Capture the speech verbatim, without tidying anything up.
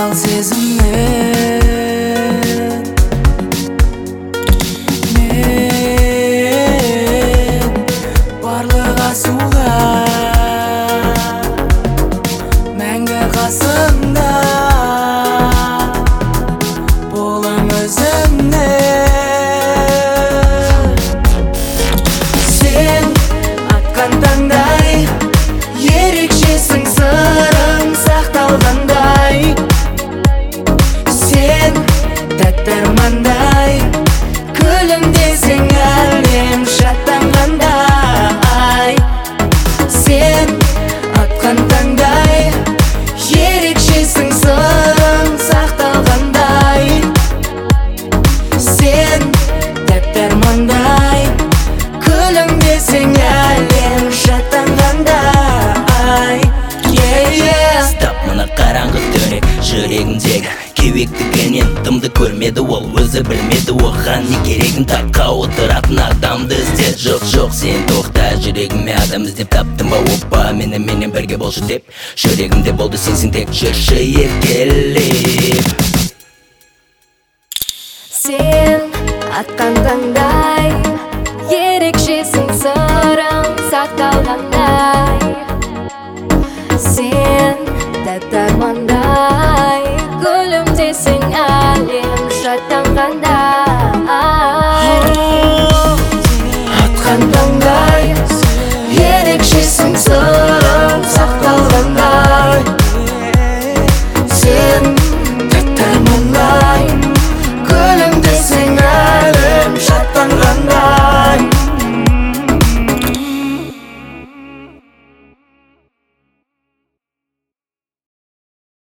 ал сезіммен мен барлық асуға мәңгі қасымда болам өзіңде сен атқан таңдай ерекшесің сырың сақталғандай сен тәтті армандай күлімдесең әлем шаттанғандай сен атқан таңдай ерекшесің сырың сақталғандай сен тәтті армандай күлімдесең әлем шаттанғандай Стап мына қараңғы төре жүрегімдегі кеуектігінен дымды көрмеді ол өзі білмеді оған не керегін таққа отыратын адамды іздеді жоқ жоқ сен тоқта жүрегіме адам іздеп таптың ба опа мені менен бірге болшы деп жүрегімде болды сенсің тек жүрші еркелеп сен атқан таңдай ерекшесің сырың сақталғандай сен тәтті армандай күлімдесең әлем шаттанғандай атқан таңдай ерекшесің сырың